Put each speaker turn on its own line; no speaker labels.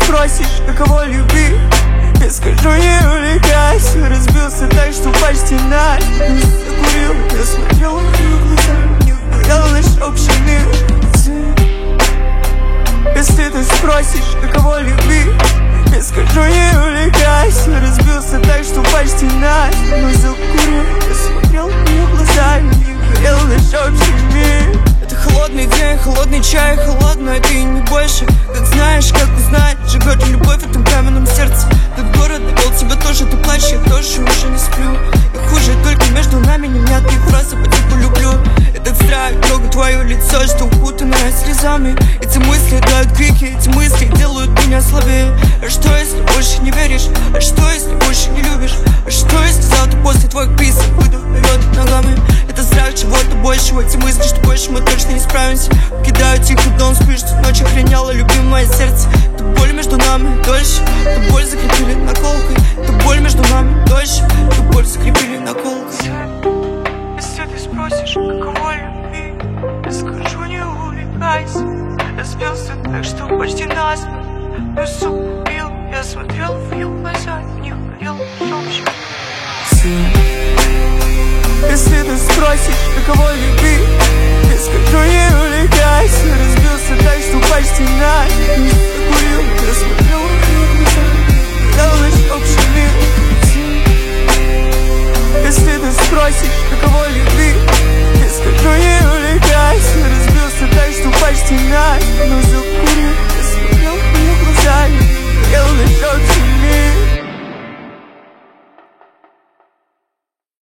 спросишь, каково любить, я скажу, не увлекайся. Разбился так, что почти ночь. Закурил, я смотрел в ее глаза, не уверял наш общий мир. Если ты спросишь, каково любить, я скажу, не увлекайся. Разбился так, что почти ночь. Но закурил, я смотрел в ее глаза, не уверял наш общий мир. Это холодный день, холодный чай, холодная ты не больше. Как знаешь, как узнать, живет ли любовь в этом каменном сердце. Этот город довел тебя тоже, ты плачешь, я тоже уже не сплю. И хуже только между нами невнятные фразы по типу люблю. Этот страх, трогает твое лицо, что укутанное слезами. Эти мысли дают крики, эти мысли делают меня слабее. А что если больше не веришь? А что если больше не любишь? А что если завтра после твоих писем выйду вперед ногами? Это страх чего-то большего, эти мысли, что больше мы точно не справимся. Кидаю тихо, дом спишь, тут ночь охренела любимое сердце. Это боль между нами дольше, эту боль закрепили наколкой. Это боль между нами дольше, эту боль закрепили наколкой. Если ты спросишь, каково любви, я скажу, не увлекайся. Я сбился так, что почти насмерть. Я суку убил, я смотрел в ее глаза, не горел общий. Если ты спросишь, каково любить, я скажу, не увлекайся. Разбился так, что почти ночь. Закурил, я смотрел в ее глаза, дал наш общий мир. Если ты спросишь, каково любить, я скажу, не увлекайся. Разбился так, что почти ночь. Но закурил,